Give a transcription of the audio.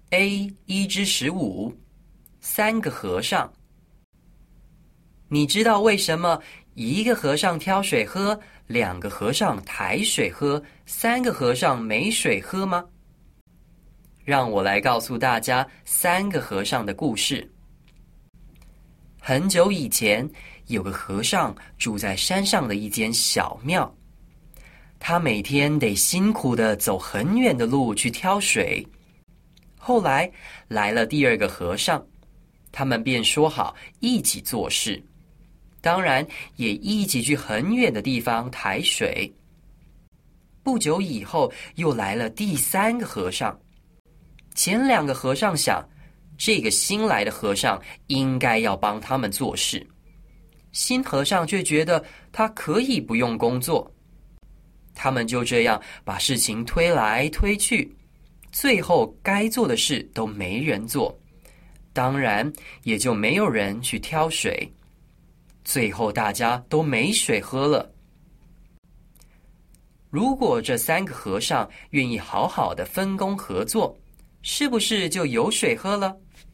A 1:15，三个和尚。你知道为什么一个和尚挑水喝，两个和尚抬水喝，三个和尚没水喝吗？让我来告诉大家三个和尚的故事。很久以前，有个和尚住在山上的一间小庙，他每天得辛苦地走很远的路去挑水。后来来了第二个和尚，他们便说好一起做事，当然也一起去很远的地方抬水。不久以后，又来了第三个和尚。前两个和尚想，这个新来的和尚应该要帮他们做事，新和尚却觉得他可以不用工作。他们就这样把事情推来推去，最后该做的事都没人做，当然也就没有人去挑水，最后大家都没水喝了。如果这三个和尚愿意好好的分工合作，是不是就有水喝了？